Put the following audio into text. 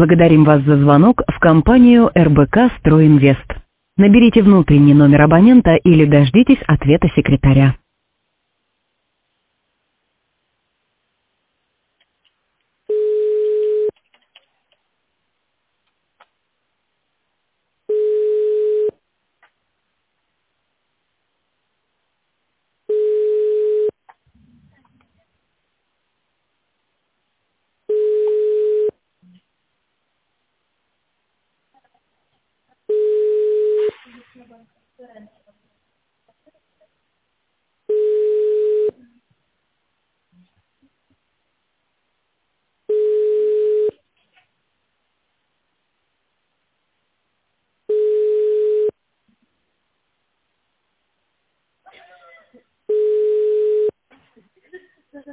Благодарим вас за звонок в компанию РБК «Стройинвест». Наберите внутренний номер абонента или дождитесь ответа секретаря.